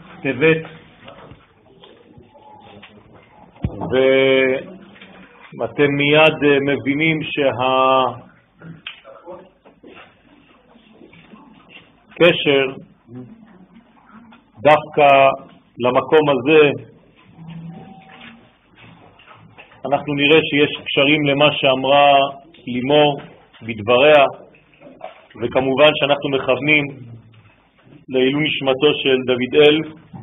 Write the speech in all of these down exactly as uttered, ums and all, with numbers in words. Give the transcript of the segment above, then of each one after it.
טבת, ואתם מיד מבינים שהקשר דווקא למקום הזה, אנחנו נראה שיש קשרים למה שאמרה לימור בדבריה, וכמובן שאנחנו מכוונים לעילוי נשמתו של דוד אל,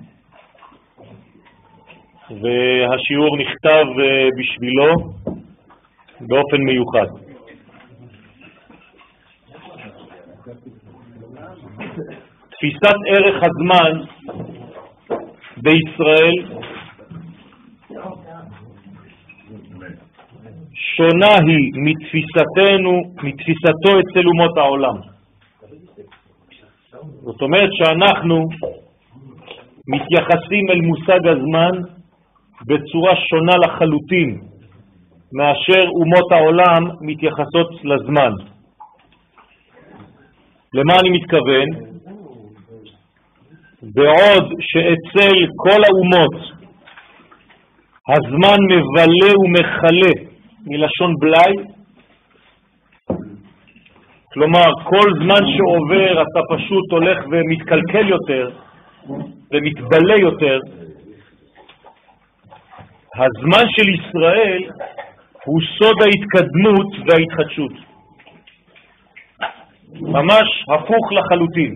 והשיעור נכתב בשבילו באופן מיוחד. תפיסת ערך הזמן בישראל שונה היא מתפיסתנו, מתפיסתו אצל אומות העולם. זאת אומרת שאנחנו מתייחסים אל מושג הזמן בצורה שונה לחלוטין מאשר אומות העולם מתייחסות לזמן. למה אני מתכוון? בעוד שאצל כל האומות הזמן מבלה ומחלה מלשון בלי, כלומר כל זמן שעובר אתה פשוט הולך ומתקלקל יותר ומתבלה יותר, הזמן של ישראל הוא סוד ההתקדמות וההתחדשות, ממש הפוך לחלוטין.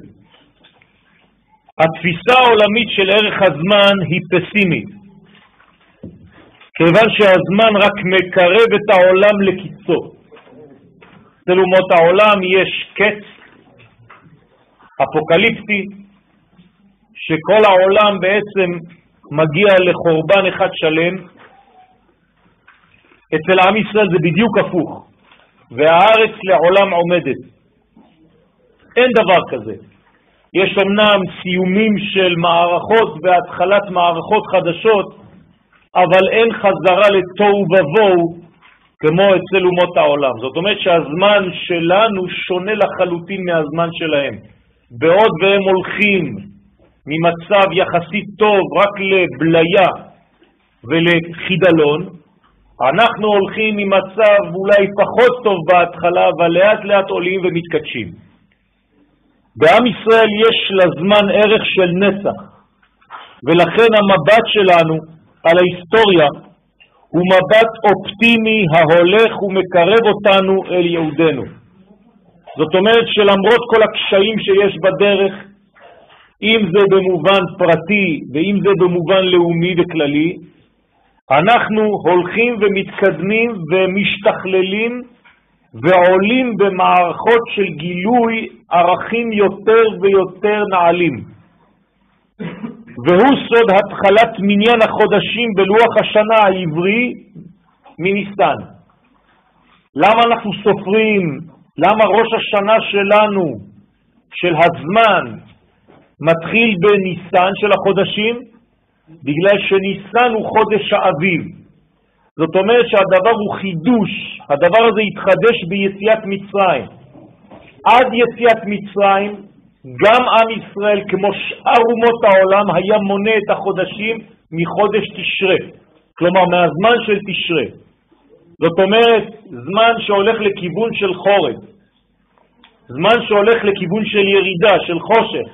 התפיסה העולמית של ערך הזמן היא פסימית, כיוון שהזמן רק מקרב את העולם לקיצו. אצל אומות העולם יש קץ אפוקליפטי, שכל העולם בעצם מגיע לחורבן אחד שלם. אצל עם ישראל זה בדיוק הפוך, והארץ לעולם עומדת. אין דבר כזה. יש אמנם סיומים של מערכות והתחלת מערכות חדשות, אבל אין חזרה לתוהו ובוהו כמו אצל אומות העולם. זאת אומרת שהזמן שלנו שונה לחלוטין מהזמן שלהם. בעוד והם הולכים ממצב יחסית טוב רק לבליה ולחידלון, אנחנו הולכים ממצב אולי פחות טוב בהתחלה, אבל לאט לאט עולים ומתקדשים. בעם ישראל יש לזמן ערך של נצח, ולכן המבט שלנו על ההיסטוריה הוא מבט אופטימי ההולך ומקרב אותנו אל יהודנו. זאת אומרת שלמרות כל הקשיים שיש בדרך, אם זה במובן פרטי ואם זה במובן לאומי וכללי, אנחנו הולכים ומתקדמים ומשתכללים ועולים במערכות של גילוי ערכים יותר ויותר נעלים. והוא סוד התחלת מניין החודשים בלוח השנה העברי מניסן. למה אנחנו סופרים? למה ראש השנה שלנו, של הזמן, מתחיל בניסן של החודשים? בגלל שניסן הוא חודש האביב. זאת אומרת שהדבר הוא חידוש, הדבר הזה התחדש ביציאת מצרים. עד יציאת מצרים, גם עם ישראל כמו שאר אומות העולם היה מונה את החודשים מחודש תשרה, כלומר מהזמן של תשרה. זאת אומרת זמן שהולך לכיוון של חורף, זמן שהולך לכיוון של ירידה, של חושך.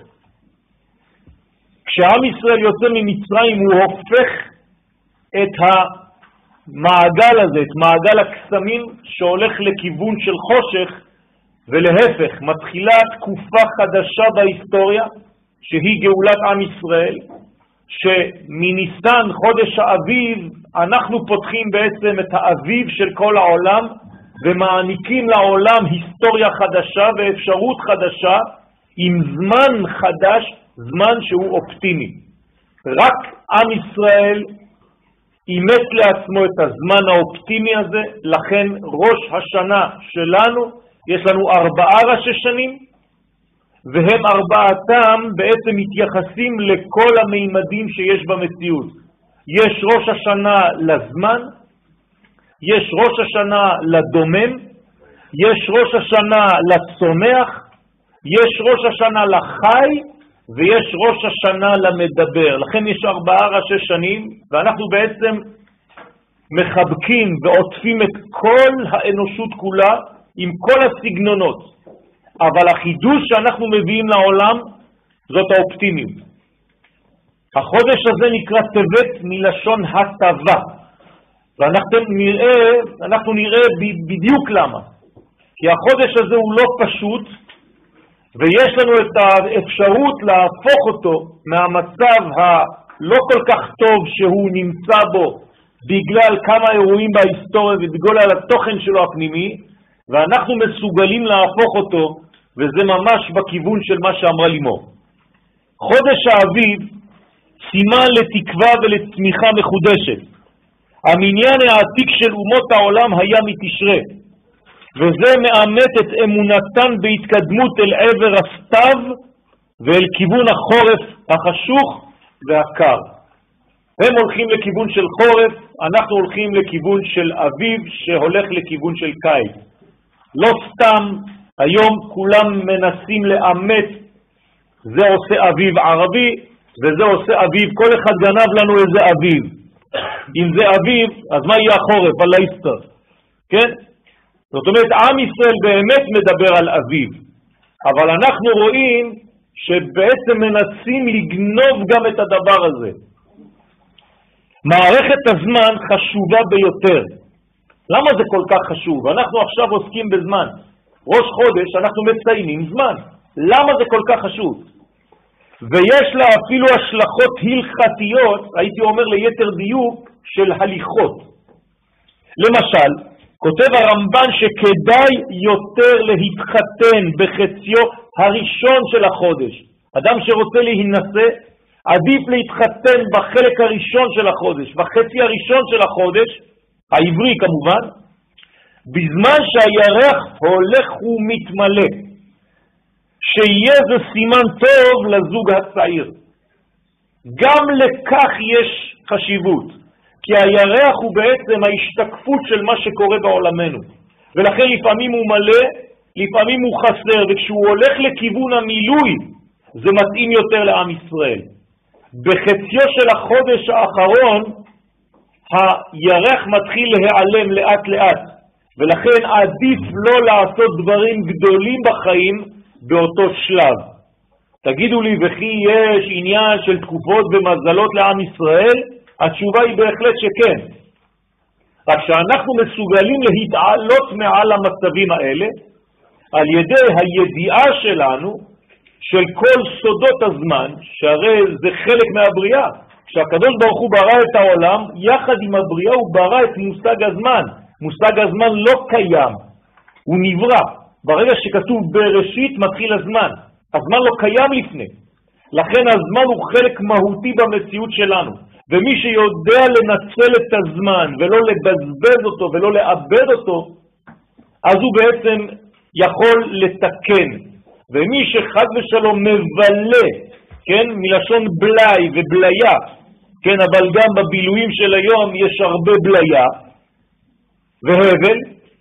כשעם ישראל יוצא ממצרים הוא הופך את המעגל הזה, את מעגל הקסמים שהולך לכיוון של חושך, ולהפך מתחילה תקופה חדשה בהיסטוריה שהיא גאולת עם ישראל, שמניסן חודש האביב אנחנו פותחים בעצם את האביב של כל העולם ומעניקים לעולם היסטוריה חדשה ואפשרות חדשה עם זמן חדש, זמן שהוא אופטימי. רק עם ישראל אימץ לעצמו את הזמן האופטימי הזה, לכן ראש השנה שלנו, יש לנו ארבעה ראשי שנים, והם ארבעתם בעצם מתייחסים לכל המימדים שיש במציאות. יש ראש השנה לזמן, יש ראש השנה לדומם, יש ראש השנה לצומח, יש ראש השנה לחי, ויש ראש השנה למדבר. לכן יש ארבעה ראשי שנים, ואנחנו בעצם מחבקים ועוטפים את כל האנושות כולה עם כל הסגנונות. אבל החידוש שאנחנו מביאים לעולם זאת האופטימיות. החודש הזה נקרא טבת מלשון הטבה. ואנחנו נראה, אנחנו נראה בדיוק למה. כי החודש הזה הוא לא פשוט, ויש לנו את האפשרות להפוך אותו מהמצב הלא כל כך טוב שהוא נמצא בו, בגלל כמה אירועים בהיסטוריה ובגלל התוכן שלו הפנימי, ואנחנו מסוגלים להפוך אותו, וזה ממש בכיוון של מה שאמרה לימור. חודש האביב סימן לתקווה ולצמיחה מחודשת. המניין העתיק של אומות העולם היה מתשרה, וזה מאמת את אמונתן בהתקדמות אל עבר הסתיו ואל כיוון החורף החשוך והקר. הם הולכים לכיוון של חורף, אנחנו הולכים לכיוון של אביב שהולך לכיוון של קיץ. לא סתם היום כולם מנסים לאמת, זה עושה אביב ערבי וזה עושה אביב, כל אחד גנב לנו איזה אביב. אם זה אביב, אז מה יהיה החורף? על ההיסטר. כן? זאת אומרת, עם ישראל באמת מדבר על אביב, אבל אנחנו רואים שבעצם מנסים לגנוב גם את הדבר הזה. מערכת הזמן חשובה ביותר. למה זה כל כך חשוב? אנחנו עכשיו עוסקים בזמן. ראש חודש אנחנו מציינים זמן. למה זה כל כך חשוב? ויש לה אפילו השלכות הלכתיות, הייתי אומר ליתר דיוק, של הליכות. למשל, כותב הרמב"ן שכדאי יותר להתחתן בחציו הראשון של החודש. אדם שרוצה להינשא, עדיף להתחתן בחלק הראשון של החודש, בחצי הראשון של החודש, העברי כמובן, בזמן שהירח הולך ומתמלא, שיהיה זה סימן טוב לזוג הצעיר. גם לכך יש חשיבות, כי הירח הוא בעצם ההשתקפות של מה שקורה בעולמנו, ולכן לפעמים הוא מלא, לפעמים הוא חסר, וכשהוא הולך לכיוון המילוי, זה מתאים יותר לעם ישראל. בחציו של החודש האחרון, הירח מתחיל להיעלם לאט לאט, ולכן עדיף לא לעשות דברים גדולים בחיים באותו שלב. תגידו לי, וכי יש עניין של תקופות ומזלות לעם ישראל? התשובה היא בהחלט שכן. רק שאנחנו מסוגלים להתעלות מעל המצבים האלה, על ידי הידיעה שלנו של כל סודות הזמן, שהרי זה חלק מהבריאה. כשהקדוש ברוך הוא ברא את העולם, יחד עם הבריאה הוא ברא את מושג הזמן. מושג הזמן לא קיים, הוא נברא. ברגע שכתוב בראשית מתחיל הזמן. הזמן לא קיים לפני. לכן הזמן הוא חלק מהותי במציאות שלנו. ומי שיודע לנצל את הזמן ולא לבזבז אותו ולא לאבד אותו, אז הוא בעצם יכול לתקן. ומי שחד ושלום מבלה, כן, מלשון בלי ובליה, כן, אבל גם בבילויים של היום יש הרבה בליה והבל,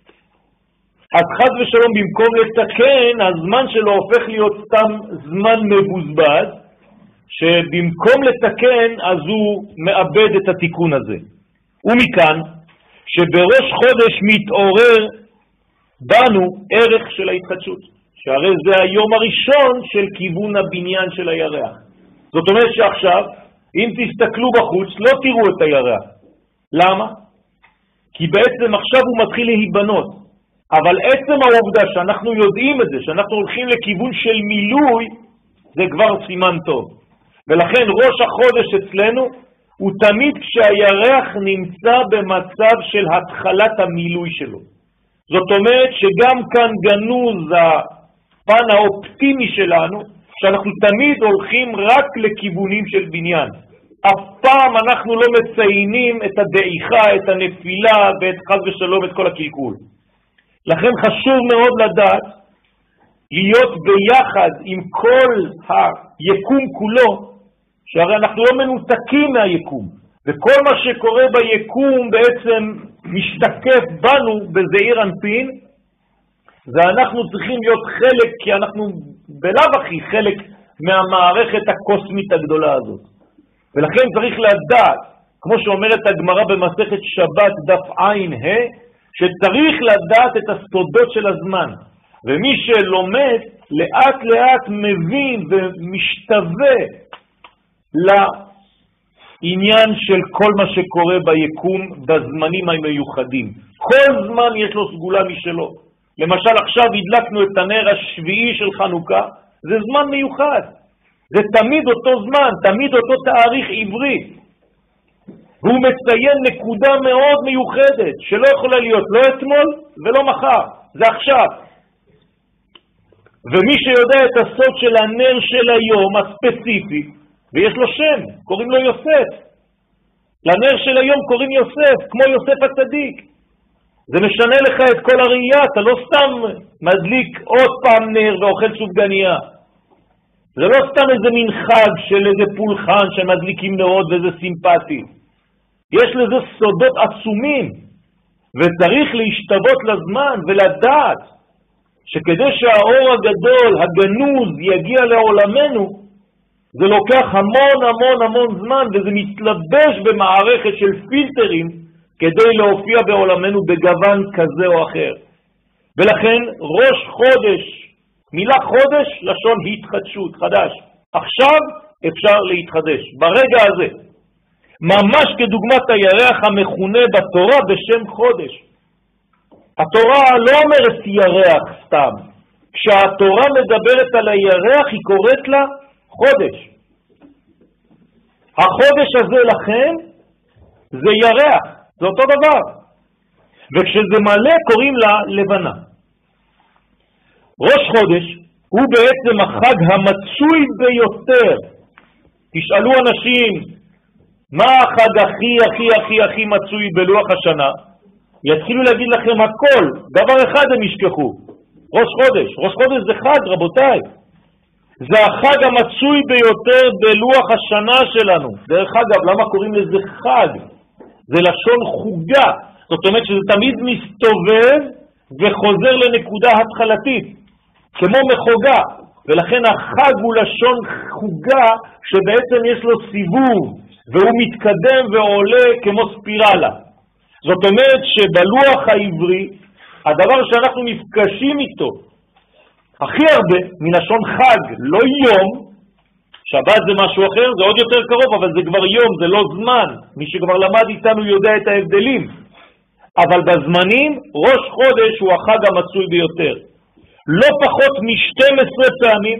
אז חד ושלום במקום לתקן, הזמן שלו הופך להיות סתם זמן מבוזבז, שבמקום לתקן אז הוא מאבד את התיקון הזה. ומכאן שבראש חודש מתעורר בנו ערך של ההתחדשות, שהרי זה היום הראשון של כיוון הבניין של הירח. זאת אומרת שעכשיו, אם תסתכלו בחוץ, לא תראו את הירח. למה? כי בעצם עכשיו הוא מתחיל להיבנות. אבל עצם העובדה שאנחנו יודעים את זה, שאנחנו הולכים לכיוון של מילוי, זה כבר סימן טוב. ולכן ראש החודש אצלנו הוא תמיד כשהירח נמצא במצב של התחלת המילוי שלו. זאת אומרת שגם כאן גנוז הפן האופטימי שלנו, שאנחנו תמיד הולכים רק לכיוונים של בניין. אף פעם אנחנו לא מציינים את הדעיכה, את הנפילה ואת חס ושלום את כל הקלקול. לכן חשוב מאוד לדעת להיות ביחד עם כל היקום כולו, שהרי אנחנו לא מנותקים מהיקום, וכל מה שקורה ביקום בעצם משתקף בנו בזעיר אנפין, ואנחנו צריכים להיות חלק, כי אנחנו בלב הכי חלק מהמערכת הקוסמית הגדולה הזאת. ולכן צריך לדעת, כמו שאומרת הגמרא במסכת שבת דף עין ה', שצריך לדעת את הסודות של הזמן. ומי שלומד לאט לאט מבין ומשתווה לעניין של כל מה שקורה ביקום בזמנים המיוחדים. כל זמן יש לו סגולה משלו. למשל עכשיו הדלקנו את הנר השביעי של חנוכה, זה זמן מיוחד. זה תמיד אותו זמן, תמיד אותו תאריך עברי. והוא מציין נקודה מאוד מיוחדת, שלא יכולה להיות לא אתמול ולא מחר, זה עכשיו. ומי שיודע את הסוד של הנר של היום הספציפי, ויש לו שם, קוראים לו יוסף. לנר של היום קוראים יוסף, כמו יוסף הצדיק. זה משנה לך את כל הראייה, אתה לא סתם מדליק עוד פעם נר ואוכל סופגניה. זה לא סתם איזה מין חג של איזה פולחן שמדליקים נרות וזה סימפטי. יש לזה סודות עצומים, וצריך להשתוות לזמן ולדעת שכדי שהאור הגדול, הגנוז, יגיע לעולמנו, זה לוקח המון המון המון זמן, וזה מתלבש במערכת של פילטרים כדי להופיע בעולמנו בגוון כזה או אחר. ולכן ראש חודש, מילה חודש, לשון התחדשות, חדש. עכשיו אפשר להתחדש, ברגע הזה. ממש כדוגמת הירח המכונה בתורה בשם חודש. התורה לא אומרת ירח סתם. כשהתורה מדברת על הירח היא קוראת לה חודש. החודש הזה לכם זה ירח, זה אותו דבר. וכשזה מלא קוראים לה לבנה. ראש חודש הוא בעצם החג המצוי ביותר. תשאלו אנשים מה החג הכי הכי הכי הכי מצוי בלוח השנה? יתחילו להגיד לכם הכל, דבר אחד הם ישכחו, ראש חודש. ראש חודש זה חג, רבותיי. זה החג המצוי ביותר בלוח השנה שלנו. דרך אגב, למה קוראים לזה חג? זה לשון חוגה. זאת אומרת שזה תמיד מסתובב וחוזר לנקודה התחלתית, כמו מחוגה. ולכן החג הוא לשון חוגה שבעצם יש לו סיבוב, והוא מתקדם ועולה כמו ספירלה. זאת אומרת שבלוח העברי, הדבר שאנחנו נפגשים איתו הכי הרבה מלשון חג, לא יום, שבת זה משהו אחר, זה עוד יותר קרוב, אבל זה כבר יום, זה לא זמן. מי שכבר למד איתנו יודע את ההבדלים. אבל בזמנים, ראש חודש הוא החג המצוי ביותר. לא פחות מ-שתים עשרה פעמים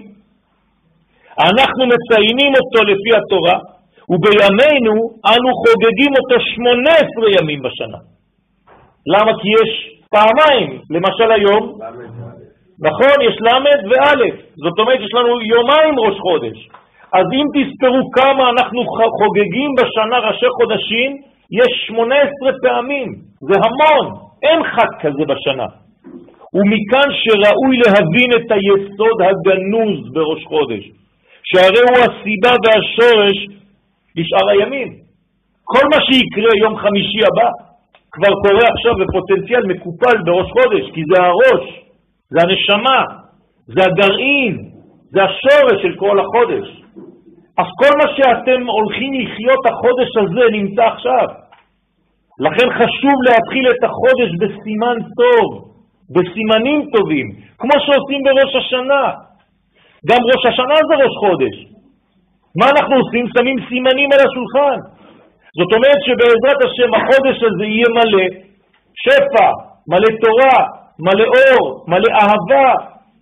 אנחנו מציינים אותו לפי התורה, ובימינו אנו חוגגים אותו שמונה עשרה ימים בשנה. למה? כי יש פעמיים, למשל היום, נכון, יש למד ואלף, זאת אומרת יש לנו יומיים ראש חודש. אז אם תספרו כמה אנחנו חוגגים בשנה ראשי חודשים, יש שמונה עשרה פעמים, זה המון, אין חג כזה בשנה. ומכאן שראוי להבין את היסוד הגנוז בראש חודש, שהרי הוא הסיבה והשורש לשאר הימים. כל מה שיקרה יום חמישי הבא כבר קורה עכשיו בפוטנציאל מקופל בראש חודש, כי זה הראש, זה הנשמה, זה הגרעין, זה השורש של כל החודש. אז כל מה שאתם הולכים לחיות החודש הזה נמצא עכשיו. לכן חשוב להתחיל את החודש בסימן טוב, בסימנים טובים, כמו שעושים בראש השנה. גם ראש השנה זה ראש חודש. מה אנחנו עושים? שמים סימנים על השולחן. זאת אומרת שבעזרת השם החודש הזה יהיה מלא שפע, מלא תורה, מלא אור, מלא אהבה.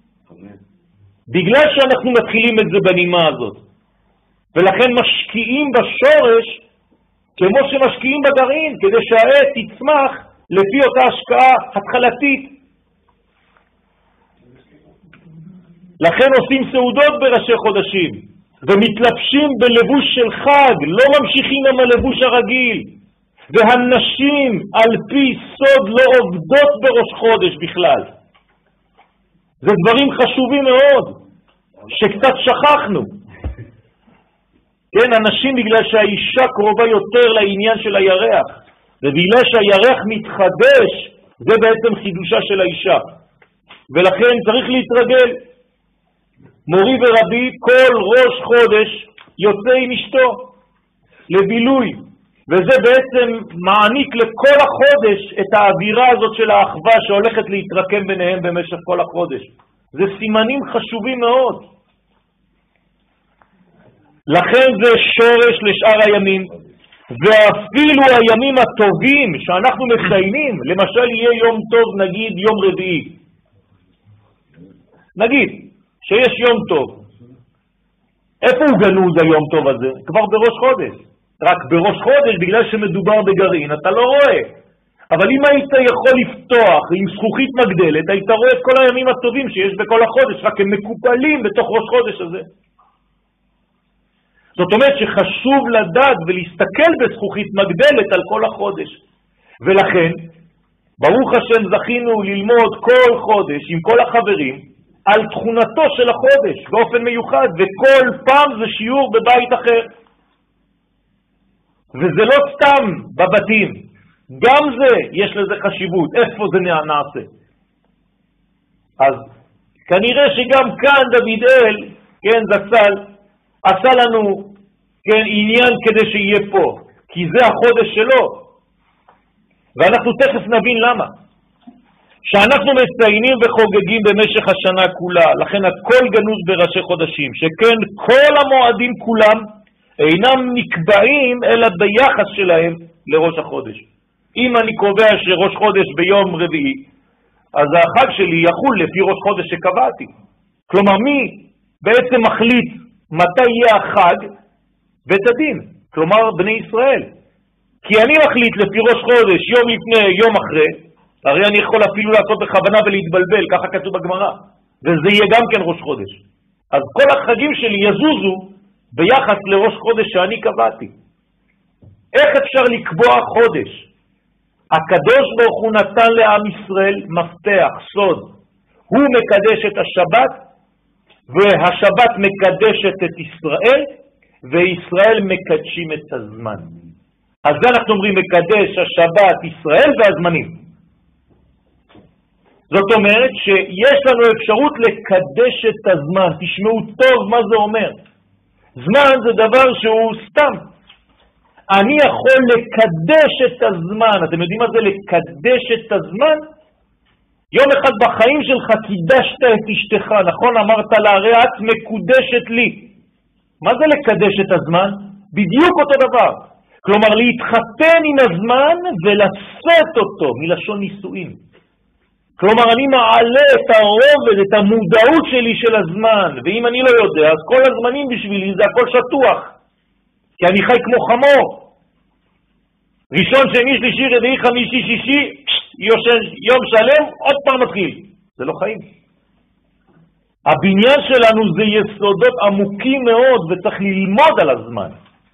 בגלל שאנחנו מתחילים את זה בנימה הזאת. ולכן משקיעים בשורש כמו שמשקיעים בגרעין, כדי שהעת תצמח לפי אותה השקעה התחלתית. לכן עושים סעודות בראשי חודשים, ומתלבשים בלבוש של חג, לא ממשיכים עם הלבוש הרגיל. והנשים על פי סוד לא עובדות בראש חודש בכלל. זה דברים חשובים מאוד, שקצת שכחנו. כן, אנשים בגלל שהאישה קרובה יותר לעניין של הירח, ובגלל שהירח מתחדש, זה בעצם חידושה של האישה. ולכן צריך להתרגל. מורי ורבי, כל ראש חודש יוצא עם אשתו לבילוי, וזה בעצם מעניק לכל החודש את האווירה הזאת של האחווה שהולכת להתרקם ביניהם במשך כל החודש. זה סימנים חשובים מאוד. לכן זה שורש לשאר הימים, ואפילו הימים הטובים שאנחנו מציינים, למשל יהיה יום טוב, נגיד יום רביעי. נגיד שיש יום טוב. איפה הוא גנוז היום טוב הזה? כבר בראש חודש. רק בראש חודש, בגלל שמדובר בגרעין, אתה לא רואה. אבל אם היית יכול לפתוח עם זכוכית מגדלת, היית רואה את כל הימים הטובים שיש בכל החודש, רק הם מקופלים בתוך ראש חודש הזה. זאת אומרת שחשוב לדעת ולהסתכל בזכוכית מגדלת על כל החודש. ולכן, ברוך השם זכינו ללמוד כל חודש עם כל החברים על תכונתו של החודש באופן מיוחד, וכל פעם זה שיעור בבית אחר. וזה לא סתם בבתים, גם זה יש לזה חשיבות, איפה זה נעשה. אז כנראה שגם כאן דוד אל, כן, זצ"ל, עשה לנו, כן, עניין כדי שיהיה פה, כי זה החודש שלו. ואנחנו תכף נבין למה. שאנחנו מציינים וחוגגים במשך השנה כולה, לכן הכל גנוז בראשי חודשים, שכן כל המועדים כולם אינם נקבעים אלא ביחס שלהם לראש החודש. אם אני קובע שראש חודש ביום רביעי, אז החג שלי יחול לפי ראש חודש שקבעתי. כלומר, מי בעצם מחליט מתי יהיה החג? בית הדין, כלומר בני ישראל. כי אני מחליט לפי ראש חודש יום לפני, יום אחרי, הרי אני יכול אפילו לעשות בכוונה ולהתבלבל, ככה כתוב בגמרא, וזה יהיה גם כן ראש חודש. אז כל החגים שלי יזוזו ביחס לראש חודש שאני קבעתי. איך אפשר לקבוע חודש? הקדוש ברוך הוא נתן לעם ישראל מפתח, סוד. הוא מקדש את השבת, והשבת מקדשת את ישראל, וישראל מקדשים את הזמן. אז זה אנחנו אומרים מקדש השבת ישראל והזמנים. זאת אומרת שיש לנו אפשרות לקדש את הזמן. תשמעו טוב מה זה אומר. זמן זה דבר שהוא סתם. אני יכול לקדש את הזמן. אתם יודעים מה זה לקדש את הזמן? יום אחד בחיים שלך קידשת את אשתך, נכון? אמרת לה, הרי את מקודשת לי. מה זה לקדש את הזמן? בדיוק אותו דבר. כלומר, להתחתן עם הזמן ולשאת אותו, מלשון נישואין. כלומר, אני מעלה את הרובד, את המודעות שלי של הזמן, ואם אני לא יודע, אז כל הזמנים בשבילי זה הכל שטוח, כי אני חי כמו חמור. ראשון, שני, שלישי, רביעי, חמישי, שישי, יושן, יום שלם, עוד פעם מתחיל. זה לא חיים. הבניין שלנו זה יסודות עמוקים מאוד, וצריך ללמוד על הזמן.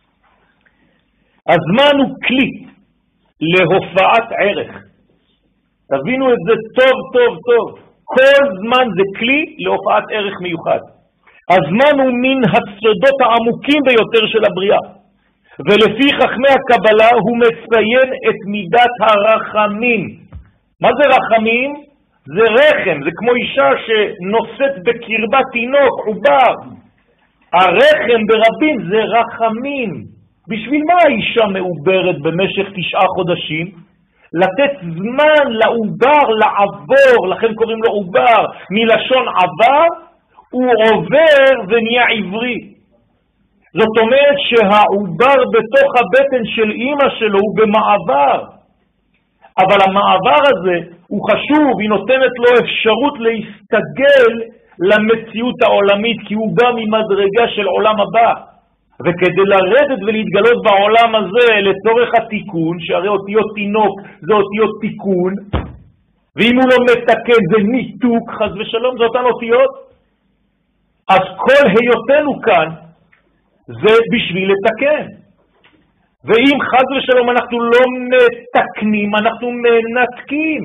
הזמן הוא כלי להופעת ערך. תבינו את זה טוב, טוב, טוב. כל זמן זה כלי להופעת ערך מיוחד. הזמן הוא מן הסודות העמוקים ביותר של הבריאה. ולפי חכמי הקבלה הוא מציין את מידת הרחמים. מה זה רחמים? זה רחם, זה כמו אישה שנושאת בקרבה תינוק, עובר. הרחם ברבים זה רחמים. בשביל מה האישה מעוברת במשך תשעה חודשים? לתת זמן לעובר לעבור, לכן קוראים לו עובר, מלשון עבר, הוא עובר ונהיה עברי. זאת אומרת שהעובר בתוך הבטן של אמא שלו הוא במעבר. אבל המעבר הזה הוא חשוב, היא נותנת לו אפשרות להסתגל למציאות העולמית, כי הוא בא ממדרגה של עולם הבא. וכדי לרדת ולהתגלות בעולם הזה לצורך התיקון, שהרי אותיות תינוק זה אותיות תיקון, ואם הוא לא מתקן זה ניתוק, חס ושלום, זה אותן אותיות. אז כל היותנו כאן זה בשביל לתקן. ואם חס ושלום אנחנו לא מתקנים, אנחנו מנתקים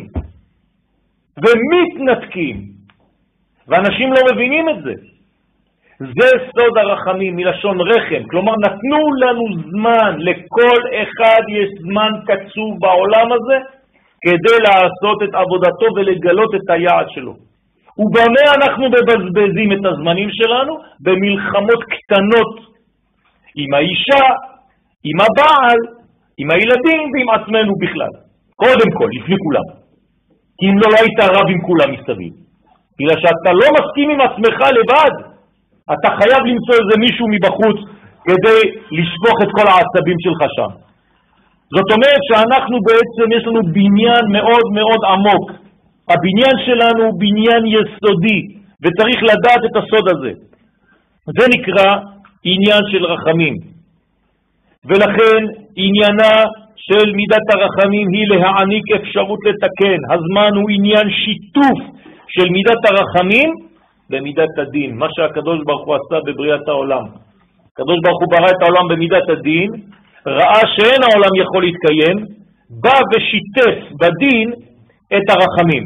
ומתנתקים, ואנשים לא מבינים את זה. זה סוד הרחמים מלשון רחם, כלומר נתנו לנו זמן, לכל אחד יש זמן קצוב בעולם הזה כדי לעשות את עבודתו ולגלות את היעד שלו. ובמה אנחנו מבזבזים את הזמנים שלנו? במלחמות קטנות עם האישה, עם הבעל, עם הילדים ועם עצמנו בכלל. קודם כל, לפני כולם. כי אם לא, לא היית רב עם כולם מסביב. בגלל שאתה לא מסכים עם עצמך לבד, אתה חייב למצוא איזה מישהו מבחוץ כדי לשפוך את כל העצבים שלך שם. זאת אומרת שאנחנו בעצם, יש לנו בניין מאוד מאוד עמוק. הבניין שלנו הוא בניין יסודי, וצריך לדעת את הסוד הזה. זה נקרא עניין של רחמים. ולכן עניינה של מידת הרחמים היא להעניק אפשרות לתקן. הזמן הוא עניין שיתוף של מידת הרחמים במידת הדין. מה שהקדוש ברוך הוא עשה בבריאת העולם. הקדוש ברוך הוא ברא את העולם במידת הדין, ראה שאין העולם יכול להתקיים, בא ושיתף בדין את הרחמים.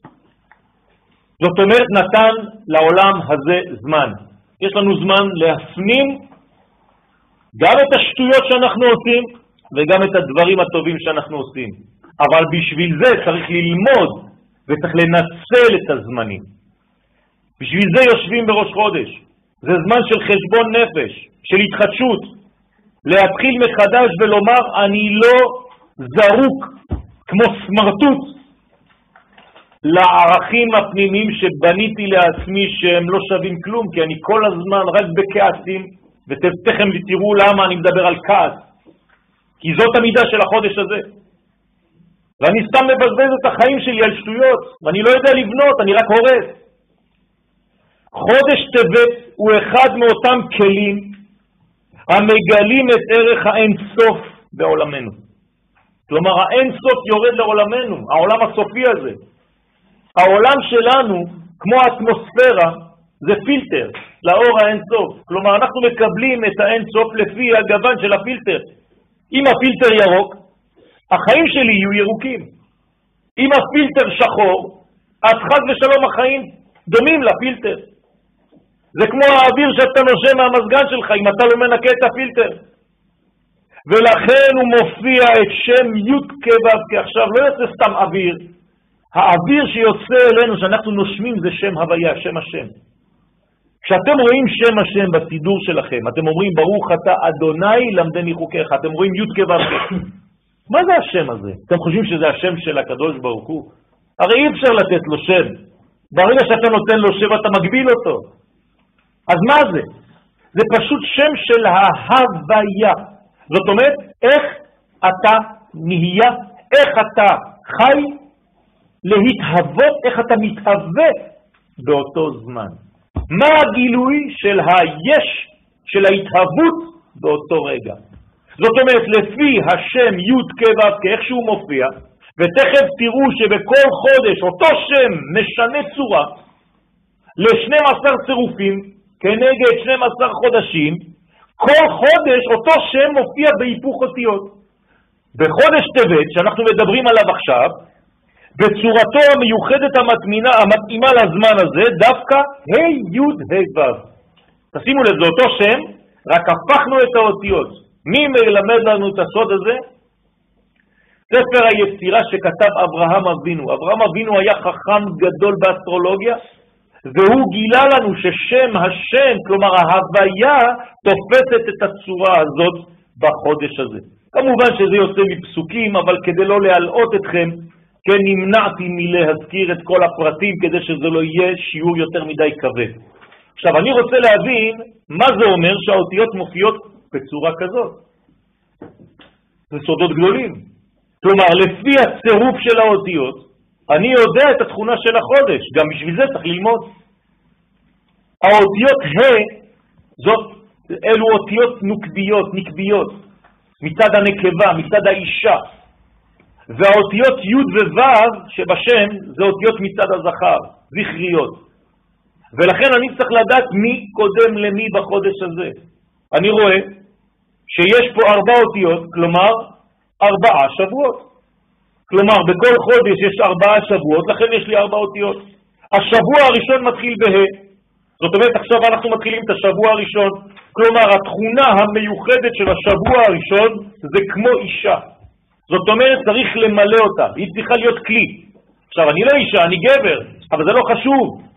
זאת אומרת, נתן לעולם הזה זמן. יש לנו זמן להפנים גם את השטויות שאנחנו עושים וגם את הדברים הטובים שאנחנו עושים. אבל בשביל זה צריך ללמוד וצריך לנצל את הזמנים. בשביל זה יושבים בראש חודש. זה זמן של חשבון נפש, של התחדשות. להתחיל מחדש ולומר, אני לא זרוק כמו סמרטוט לערכים הפנימיים שבניתי לעצמי שהם לא שווים כלום, כי אני כל הזמן רק בכעסים, ותכף תראו למה אני מדבר על כעס. כי זאת המידה של החודש הזה. ואני סתם מבזבז את החיים שלי על שטויות, ואני לא יודע לבנות, אני רק הורס. חודש טבת הוא אחד מאותם כלים המגלים את ערך האין סוף בעולמנו. כלומר, האין סוף יורד לעולמנו, העולם הסופי הזה. העולם שלנו, כמו האטמוספירה, זה פילטר לאור האין סוף. כלומר, אנחנו מקבלים את האין סוף לפי הגוון של הפילטר. אם הפילטר ירוק, החיים שלי יהיו ירוקים. אם הפילטר שחור, אז חס ושלום החיים דומים לפילטר. זה כמו האוויר שאתה נושם מהמזגן שלך, אם אתה לא מנקה את הפילטר. ולכן הוא מופיע את שם י' כבב, כי עכשיו לא יוצא סתם אוויר. האוויר שיוצא אלינו, שאנחנו נושמים, זה שם הוויה, שם השם. כשאתם רואים שם השם בסידור שלכם, אתם אומרים ברוך אתה אדוני למדני חוקיך, אתם רואים י' כבב. מה זה השם הזה? אתם חושבים שזה השם של הקדוש ברוך הוא? הרי אי אפשר לתת לו שם. ברגע שאתה נותן לו שם, אתה מגביל אותו. אז מה זה? זה פשוט שם של ההוויה. זאת אומרת, איך אתה נהיה, איך אתה חי, להתהוות, איך אתה מתהווה באותו זמן. מה הגילוי של היש, של ההתהוות באותו רגע? זאת אומרת, לפי השם י' כבב, כאיך שהוא מופיע, ותכף תראו שבכל חודש אותו שם משנה צורה ל-שנים עשר צירופים, כנגד שנים עשר חודשים, כל חודש אותו שם מופיע בהיפוך אותיות. בחודש טבת, שאנחנו מדברים עליו עכשיו, בצורתו המיוחדת המתאימה, המתאימה לזמן הזה, דווקא ה' י' ה' ו'. תשימו לב, זה אותו שם, רק הפכנו את האותיות. מי מלמד לנו את הסוד הזה? ספר היצירה שכתב אברהם אבינו. אברהם אבינו היה חכם גדול באסטרולוגיה, והוא גילה לנו ששם השם, כלומר ההוויה, תופסת את הצורה הזאת בחודש הזה. כמובן שזה יוצא מפסוקים, אבל כדי לא להלאות אתכם, כן נמנעתי מלהזכיר את כל הפרטים, כדי שזה לא יהיה שיעור יותר מדי כבד. עכשיו, אני רוצה להבין מה זה אומר שהאותיות מופיעות בצורה כזאת. זה סודות גדולים. כלומר, לפי הצירוף של האותיות, אני יודע את התכונה של החודש, גם בשביל זה צריך ללמוד. האותיות ה' זאת, אלו אותיות נוקביות, נקביות, מצד הנקבה, מצד האישה. והאותיות י' וו' שבשם זה אותיות מצד הזכר, זכריות. ולכן אני צריך לדעת מי קודם למי בחודש הזה. אני רואה שיש פה ארבע אותיות, כלומר ארבעה שבועות. כלומר, בכל חודש יש ארבעה שבועות, לכן יש לי ארבע אותיות. השבוע הראשון מתחיל בה'. זאת אומרת, עכשיו אנחנו מתחילים את השבוע הראשון. כלומר, התכונה המיוחדת של השבוע הראשון זה כמו אישה. זאת אומרת, צריך למלא אותה. היא צריכה להיות כלי. עכשיו, אני לא אישה, אני גבר, אבל זה לא חשוב.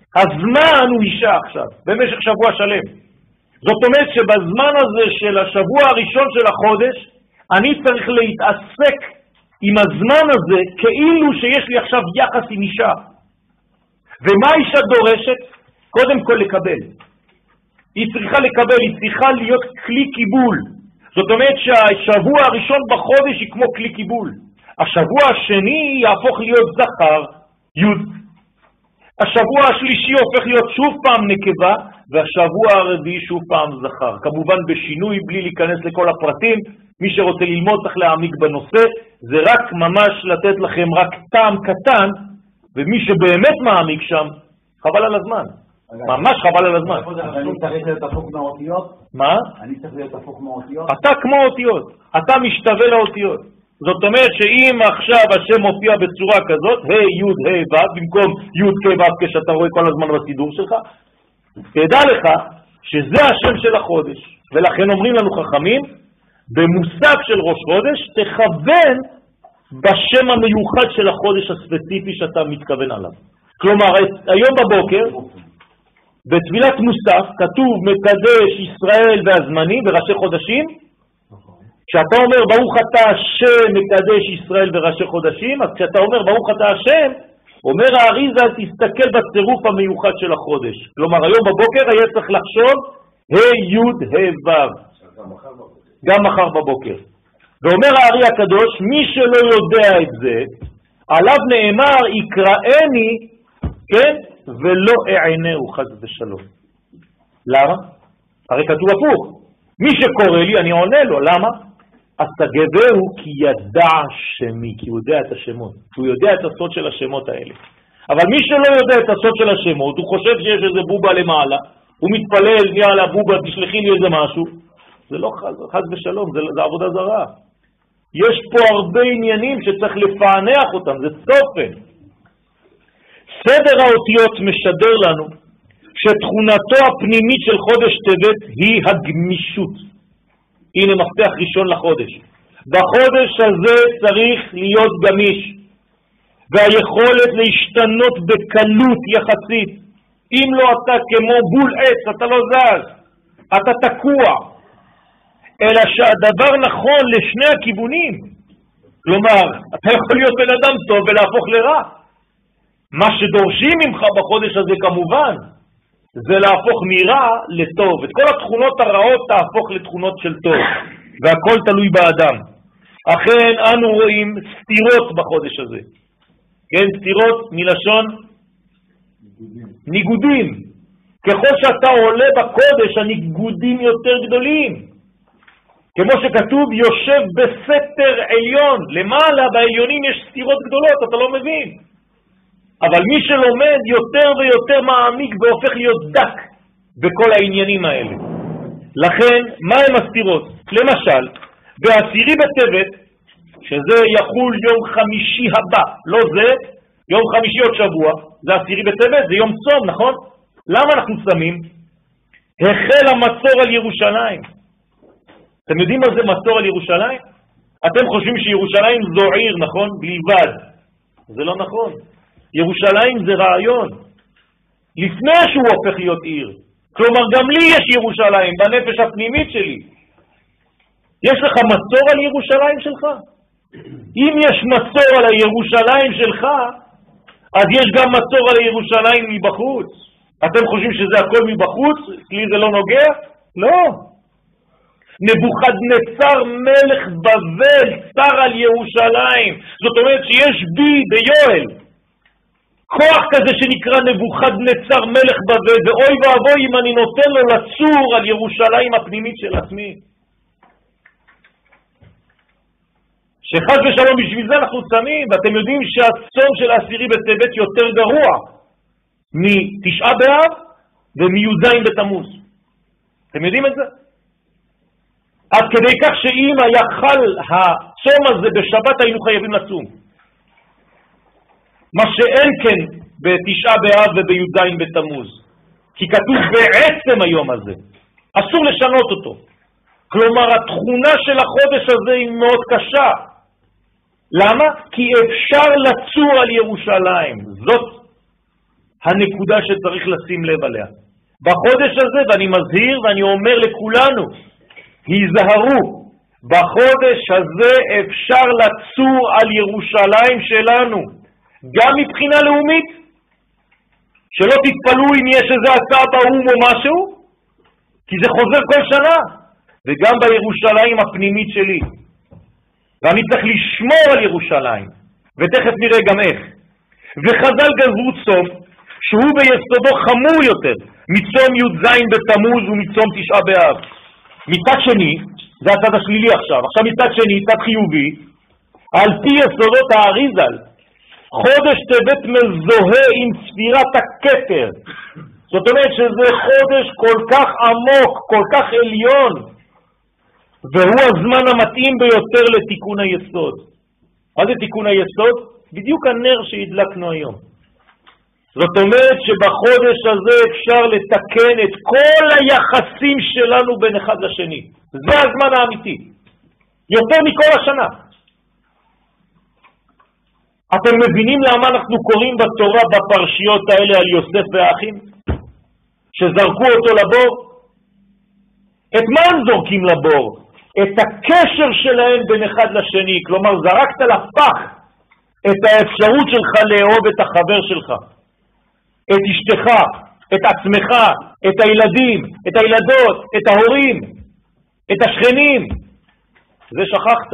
הזמן הוא אישה עכשיו, במשך שבוע שלם. זאת אומרת שבזמן הזה של השבוע הראשון של החודש, אני צריך להתעסק עם הזמן הזה כאילו שיש לי עכשיו יחס עם אישה. ומה אישה דורשת? קודם כל לקבל. היא צריכה לקבל, היא צריכה להיות כלי קיבול. זאת אומרת שהשבוע הראשון בחודש היא כמו כלי קיבול. השבוע השני יהפוך להיות זכר, יוד. השבוע השלישי הופך להיות שוב פעם נקבה, והשבוע הרביעי שוב פעם זכר. כמובן בשינוי, בלי להיכנס לכל הפרטים. מי שרוצה ללמוד צריך להעמיק בנושא. זה רק ממש לתת לכם רק טעם קטן, ומי שבאמת מעמיק שם, חבל על הזמן. ממש חבל על הזמן. אני צריך להיות הפוך מהאותיות? מה? אני צריך להיות הפוך מהאותיות? אתה כמו אותיות. אתה משתווה לאותיות. זאת אומרת שאם עכשיו השם מופיע בצורה כזאת, ה' י' ה' ו', במקום י' כ' ו' כשאתה רואה כל הזמן בסידור שלך, תדע לך שזה השם של החודש. ולכן אומרים לנו חכמים, במוסף של ראש חודש, תכוון בשם המיוחד של החודש הספציפי שאתה מתכוון עליו. כלומר, היום בבוקר, בתפילת מוסף, כתוב מקדש ישראל והזמני בראשי חודשים, כשאתה אומר ברוך אתה השם מקדש ישראל וראשי חודשים, אז כשאתה אומר ברוך אתה השם, אומר האריזה, תסתכל בצירוף המיוחד של החודש. כלומר, היום בבוקר היה צריך לחשוב ה' י' ה' ו'. גם מחר בבוקר. ואומר הארי הקדוש, מי שלא יודע את זה, עליו נאמר, יקראני, כן, ולא אענהו, חס ושלום. למה? הרי כתוב הפוך. מי שקורא לי, אני עונה לו. למה? אז תגבהו כי ידע שמי, כי הוא יודע את השמות. הוא יודע את הסוד של השמות האלה. אבל מי שלא יודע את הסוד של השמות, הוא חושב שיש איזה בובה למעלה, הוא מתפלל, יאללה בובה, תשלחי לי איזה משהו. זה לא חס, חס ושלום, זה, זה עבודה זרה. יש פה הרבה עניינים שצריך לפענח אותם, זה צופן. סדר האותיות משדר לנו שתכונתו הפנימית של חודש טבת היא הגמישות. הנה מפתח ראשון לחודש. בחודש הזה צריך להיות גמיש, והיכולת להשתנות בקלות יחסית. אם לא אתה כמו בול עץ, אתה לא זז, אתה תקוע. אלא שהדבר נכון לשני הכיוונים. כלומר, אתה יכול להיות בן אדם טוב ולהפוך לרע. מה שדורשים ממך בחודש הזה כמובן, זה להפוך מרע לטוב. את כל התכונות הרעות תהפוך לתכונות של טוב. והכל תלוי באדם. אכן אנו רואים סתירות בחודש הזה. כן, סתירות מלשון ניגודים. ככל שאתה עולה בקודש, הניגודים יותר גדולים. כמו שכתוב, יושב בסתר עליון. למעלה בעליונים יש סתירות גדולות, אתה לא מבין. אבל מי שלומד יותר ויותר מעמיק והופך להיות דק בכל העניינים האלה. לכן, מה הם הסתירות? למשל, בעשירי בטבת, שזה יחול יום חמישי הבא, לא זה, יום חמישי עוד שבוע, זה עשירי בטבת, זה יום צום, נכון? למה אנחנו שמים? החל המצור על ירושלים. אתם יודעים מה זה מצור על ירושלים? אתם חושבים שירושלים זו עיר, נכון? בלבד. זה לא נכון. ירושלים זה רעיון. לפני שהוא הופך להיות עיר. כלומר, גם לי יש ירושלים, בנפש הפנימית שלי. יש לך מצור על ירושלים שלך? אם יש מצור על הירושלים שלך, אז יש גם מצור על הירושלים מבחוץ. אתם חושבים שזה הכל מבחוץ? לי זה לא נוגע? לא. נבוכדנצר מלך בבל צר על ירושלים. זאת אומרת שיש בי ביואל כוח כזה שנקרא נבוכדנצר מלך בבל, ואוי ואבוי אם אני נותן לו לצור על ירושלים הפנימית של עצמי. שחס ושלום בשביל זה אנחנו צמים, ואתם יודעים שהצום של העשירי בטבת יותר גרוע מתשעה באב ומי"ז בתמוז. אתם יודעים את זה? עד כדי כך שאם היה חל הצום הזה בשבת היינו חייבים לצום. מה שאין כן בתשעה באב ובי"ז בתמוז. כי כתוב בעצם היום הזה. אסור לשנות אותו. כלומר, התכונה של החודש הזה היא מאוד קשה. למה? כי אפשר לצור על ירושלים. זאת הנקודה שצריך לשים לב עליה. בחודש הזה, ואני מזהיר ואני אומר לכולנו, היזהרו, בחודש הזה אפשר לצור על ירושלים שלנו, גם מבחינה לאומית, שלא תתפלו אם יש איזה הצעה באום או משהו, כי זה חוזר כל שנה, וגם בירושלים הפנימית שלי. ואני צריך לשמור על ירושלים, ותכף נראה גם איך. וחז"ל גזרו צום, שהוא ביסודו חמור יותר, מצום י"ז בתמוז ומצום תשעה באב. מצד שני, זה הצד השלילי עכשיו, עכשיו מצד שני, צד חיובי, על פי יסודות האריז"ל, חודש טבת מזוהה עם ספירת הכתר. זאת אומרת שזה חודש כל כך עמוק, כל כך עליון, והוא הזמן המתאים ביותר לתיקון היסוד. מה זה תיקון היסוד? בדיוק הנר שהדלקנו היום. זאת אומרת שבחודש הזה אפשר לתקן את כל היחסים שלנו בין אחד לשני. זה הזמן האמיתי. יותר מכל השנה. אתם מבינים למה אנחנו קוראים בתורה בפרשיות האלה על יוסף והאחים? שזרקו אותו לבור? את מה הם זורקים לבור? את הקשר שלהם בין אחד לשני. כלומר, זרקת לפח את האפשרות שלך לאהוב את החבר שלך, את אשתך, את עצמך, את הילדים, את הילדות, את ההורים, את השכנים. זה שכחת.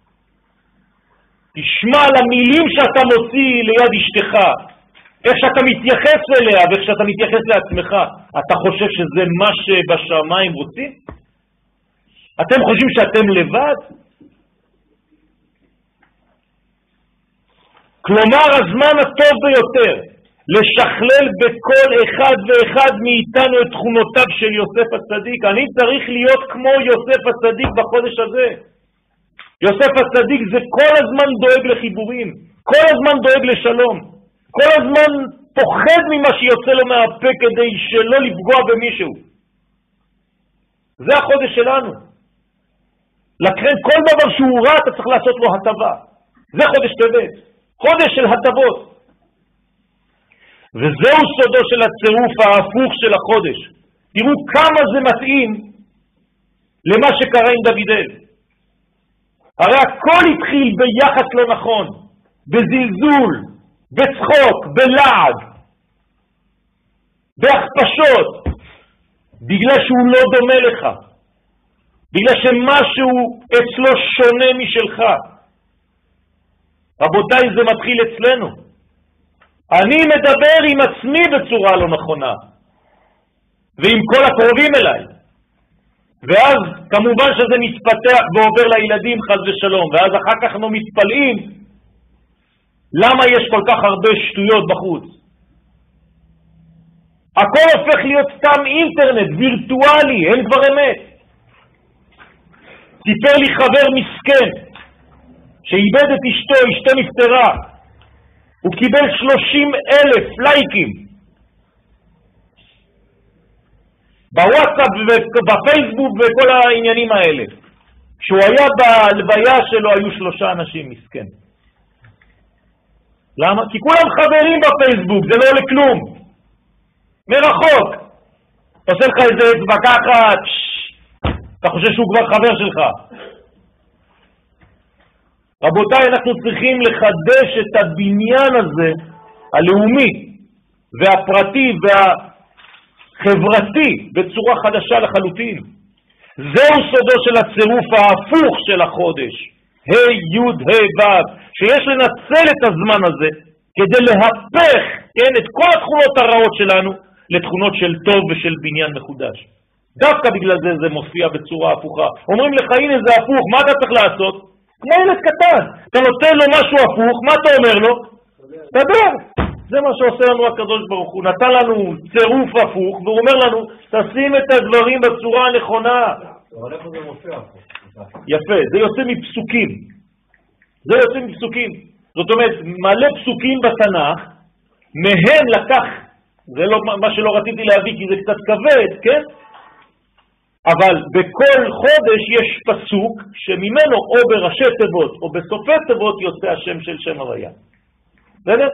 תשמע על המילים שאתה מוציא ליד אשתך, איך שאתה מתייחס אליה ואיך שאתה מתייחס לעצמך. אתה חושב שזה מה שבשמיים רוצים? אתם חושבים שאתם לבד? כלומר, הזמן הטוב ביותר לשכלל בכל אחד ואחד מאיתנו את תכונותיו של יוסף הצדיק. אני צריך להיות כמו יוסף הצדיק בחודש הזה. יוסף הצדיק זה כל הזמן דואג לחיבורים, כל הזמן דואג לשלום, כל הזמן פוחד ממה שיוצא לו מהפה כדי שלא לפגוע במישהו. זה החודש שלנו. לכן כל דבר שהוא רע אתה צריך לעשות לו הטבה. זה חודש טבת, חודש של הטבות. וזהו סודו של הצירוף ההפוך של החודש. תראו כמה זה מתאים למה שקרה עם דוד. הרי הכל התחיל ביחס לא נכון, בזלזול, בצחוק, בלעג, בהכפשות, בגלל שהוא לא דומה לך, בגלל שמשהו אצלו שונה משלך. רבותיי, זה מתחיל אצלנו. אני מדבר עם עצמי בצורה לא נכונה, ועם כל הקרובים אליי. ואז כמובן שזה מתפתח ועובר לילדים חס ושלום, ואז אחר כך אנחנו מתפלאים למה יש כל כך הרבה שטויות בחוץ. הכל הופך להיות סתם אינטרנט, וירטואלי, אין כבר אמת. סיפר לי חבר מסכן שאיבד את אשתו, אשתו נפטרה, הוא קיבל שלושים אלף לייקים בוואטסאפ ובפייסבוק וכל העניינים האלה. כשהוא היה בלוויה שלו היו שלושה אנשים, מסכן. למה? כי כולם חברים בפייסבוק, זה לא עולה כלום. מרחוק. עושה לך איזה אצבע ככה, אתה חושב שהוא כבר חבר שלך. רבותיי, אנחנו צריכים לחדש את הבניין הזה, הלאומי והפרטי והחברתי, בצורה חדשה לחלוטין. זהו סודו של הצירוף ההפוך של החודש, ה' י' ה' ו', שיש לנצל את הזמן הזה כדי להפך, כן, את כל התכונות הרעות שלנו לתכונות של טוב ושל בניין מחודש. דווקא בגלל זה זה מופיע בצורה הפוכה. אומרים לך, הנה זה הפוך, מה אתה צריך לעשות? כמו ילד קטן, אתה נותן לו משהו הפוך, מה אתה אומר לו? תדבר. זה מה שעושה לנו הקדוש ברוך הוא, נתן לנו צירוף הפוך, והוא אומר לנו, תשים את הדברים בצורה הנכונה. אבל איפה זה מופיע הפוך? יפה, זה יוצא מפסוקים. זה יוצא מפסוקים. זאת אומרת, מלא פסוקים בתנ"ך, מהם לקח, זה לא מה שלא רציתי להביא כי זה קצת כבד, כן? אבל בכל חודש יש פסוק שממנו או בראשי תיבות או בסופי תיבות יוצא השם של שם הוויה. בסדר?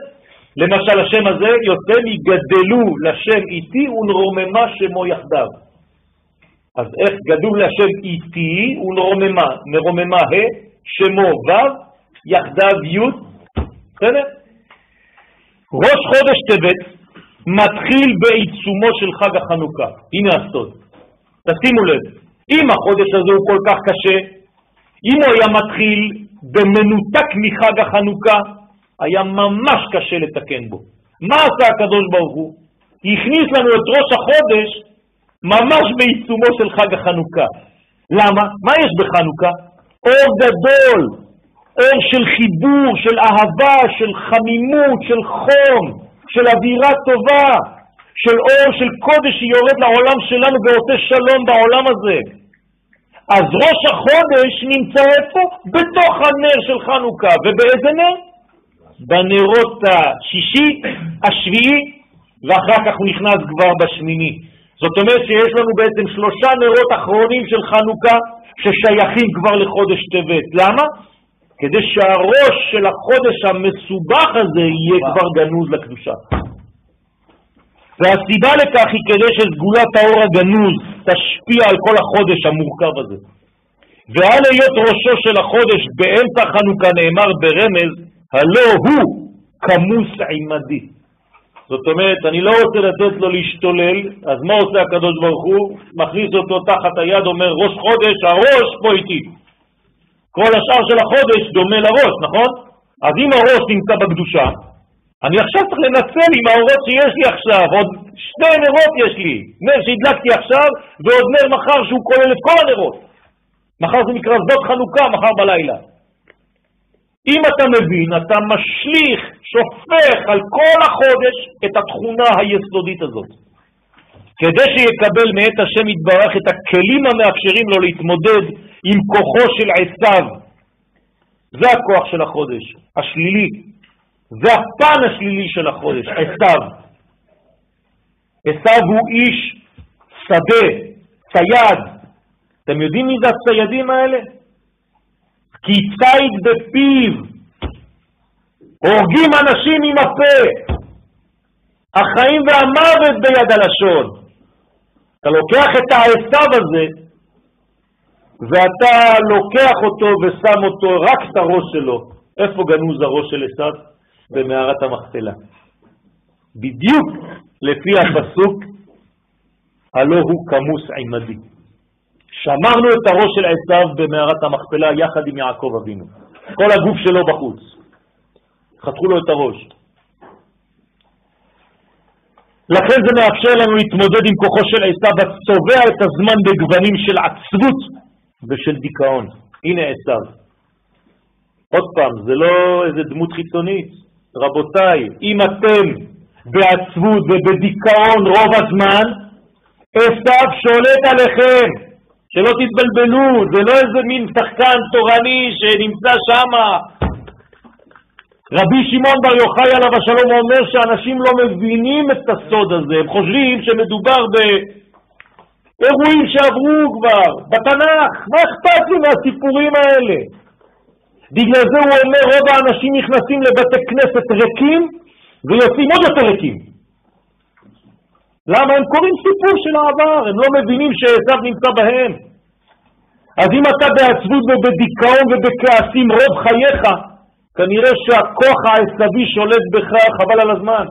למשל השם הזה יוצא מגדלו לשם איתי ונרוממה שמו יחדיו. אז איך גדול לשם איתי ונרוממה, נרוממה ה' שמו ו' יחדיו י'. בסדר? ראש חודש טבת מתחיל בעיצומו של חג החנוכה. הנה הסוד. תשימו לב, אם החודש הזה הוא כל כך קשה, אם הוא היה מתחיל במנותק מחג החנוכה, היה ממש קשה לתקן בו. מה עשה הקדוש ברוך הוא? הכניס לנו את ראש החודש ממש בעיצומו של חג החנוכה. למה? מה יש בחנוכה? אור גדול, אור של חיבור, של אהבה, של חמימות, של חום, של אווירה טובה, של אור של קודש שיורד לעולם שלנו ועושה שלום בעולם הזה. אז ראש החודש נמצא איפה? בתוך הנר של חנוכה. ובאיזה נר? בנרות השישי, השביעי, ואחר כך הוא נכנס כבר בשמיני. זאת אומרת שיש לנו בעצם שלושה נרות אחרונים של חנוכה ששייכים כבר לחודש טבת. למה? כדי שהראש של החודש המסובך הזה יהיה כבר גנוז לקדושה. והסיבה לכך היא כדי שסגולת האור הגנוז תשפיע על כל החודש המורכב הזה. ועל היות ראשו של החודש באמצע חנוכה נאמר ברמז, הלא הוא כמוס עימדי. זאת אומרת, אני לא רוצה לתת לו להשתולל, אז מה עושה הקדוש ברוך הוא? מכניס אותו תחת היד, אומר ראש חודש, הראש פה איתי. כל השאר של החודש דומה לראש, נכון? אז אם הראש נמצא בקדושה, אני עכשיו צריך לנצל עם האורות שיש לי עכשיו, עוד שני נרות יש לי, נר שהדלקתי עכשיו ועוד נר מחר שהוא כולל את כל הנרות. מחר זה נקרא זאת חנוכה, מחר בלילה. אם אתה מבין, אתה משליך, שופך על כל החודש את התכונה היסודית הזאת. כדי שיקבל מאת השם יתברך את הכלים המאפשרים לו להתמודד עם כוחו של עשיו. זה הכוח של החודש, השלילי. זה הפן השלילי של החודש, עשיו. עשיו הוא איש שדה, צייד. אתם יודעים מי זה הציידים האלה? כי צייד בפיו, הורגים אנשים עם הפה, החיים והמוות ביד הלשון. אתה לוקח את העשיו הזה, ואתה לוקח אותו ושם אותו, רק את הראש שלו. איפה גנוז הראש של עשיו? במערת המכפלה. בדיוק לפי הפסוק, הלא הוא כמוס עימדי. שמרנו את הראש של עשיו במערת המכפלה יחד עם יעקב אבינו. כל הגוף שלו בחוץ. חתכו לו את הראש. לכן זה מאפשר לנו להתמודד עם כוחו של עשיו, וצובע את הזמן בגוונים של עצבות ושל דיכאון. הנה עשיו. עוד פעם, זה לא איזה דמות חיצונית. רבותיי, אם אתם בעצבות ובדיכאון רוב הזמן, עשיו שולט עליכם. שלא תתבלבלו, זה לא איזה מין שחקן תורני שנמצא שם. רבי שמעון בר יוחאי עליו השלום אומר שאנשים לא מבינים את הסוד הזה, הם חושבים שמדובר באירועים שעברו כבר, בתנ"ך, מה אכפת לי מהסיפורים האלה? בגלל זה הוא אומר, רוב האנשים נכנסים לבתי כנסת ריקים ויוצאים עוד יותר ריקים. למה? הם קוראים סיפור של העבר, הם לא מבינים שעשיו נמצא בהם. אז אם אתה בעצבות ובדיכאון ובכעסים רוב חייך, כנראה שהכוח העשבי שולט בך חבל על הזמן.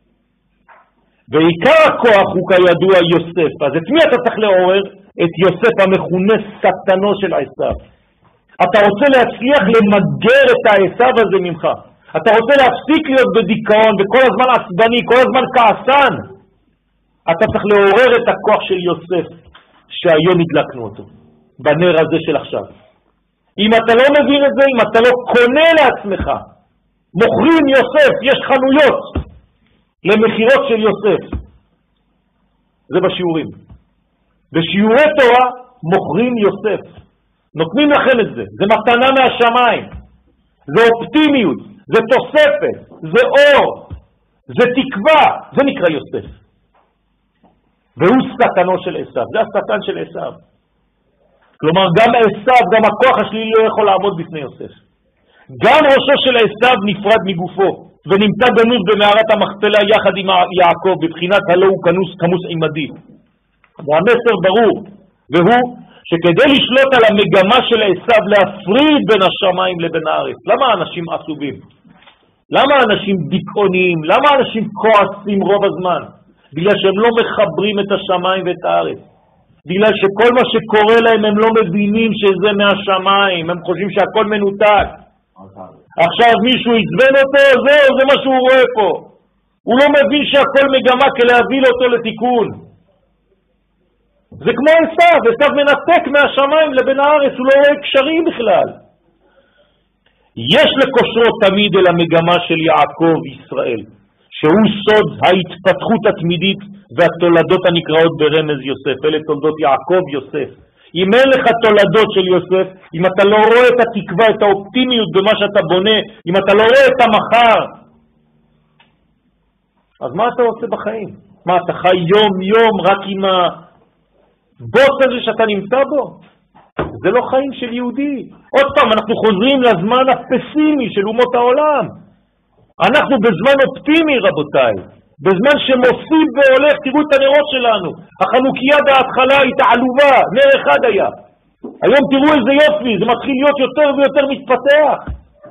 ועיקר הכוח הוא כידוע יוסף. אז את מי אתה צריך לעורר? את יוסף המכונה שטנו של עשיו. אתה רוצה להצליח למגר את העשיו הזה ממך. אתה רוצה להפסיק להיות בדיכאון וכל הזמן עצבני, כל הזמן כעסן. אתה צריך לעורר את הכוח של יוסף שהיום הדלקנו אותו בנר הזה של עכשיו. אם אתה לא מבין את זה, אם אתה לא קונה לעצמך, מוכרים יוסף, יש חנויות למחירות של יוסף. זה בשיעורים. בשיעורי תורה מוכרים יוסף. נותנים לכם את זה. זה מתנה מהשמיים. זה אופטימיות. זה תוספת. זה אור. זה תקווה. זה נקרא יוסף. והוא שטנו של עשיו. זה השטן של עשיו. כלומר, גם עשיו, גם הכוח השלילי לא יכול לעמוד בפני יוסף. גם ראשו של עשיו נפרד מגופו, ונמצא גנוז במערת המכפלה יחד עם יעקב בבחינת הלא הוא כנוס כמוס עימדי. והמסר ברור, והוא שכדי לשלוט על המגמה של עשיו להפריד בין השמיים לבין הארץ. למה אנשים עצובים? למה אנשים דיכאוניים? למה אנשים כועסים רוב הזמן? בגלל שהם לא מחברים את השמיים ואת הארץ. בגלל שכל מה שקורה להם הם לא מבינים שזה מהשמיים, הם חושבים שהכל מנותק. עכשיו מישהו יצבן אותו, זהו, זה מה שהוא רואה פה. הוא לא מבין שהכל מגמה כלהביא אותו לתיקון. זה כמו עשיו, עשיו מנתק מהשמיים לבין הארץ, הוא לא רואה קשרים בכלל. יש לקושרו תמיד אל המגמה של יעקב ישראל, שהוא סוד ההתפתחות התמידית והתולדות הנקראות ברמז יוסף. אלה תולדות יעקב יוסף. אם אין לך תולדות של יוסף, אם אתה לא רואה את התקווה, את האופטימיות במה שאתה בונה, אם אתה לא רואה את המחר, אז מה אתה עושה בחיים? מה, אתה חי יום יום רק עם הבוס הזה שאתה נמצא בו? זה לא חיים של יהודי. עוד פעם, אנחנו חוזרים לזמן הפסימי של אומות העולם. אנחנו בזמן אופטימי, רבותיי. בזמן שמוסיף והולך, תראו את הנרות שלנו. החנוכיה בהתחלה הייתה עלובה, נר אחד היה. היום תראו איזה יופי, זה מתחיל להיות יותר ויותר מתפתח.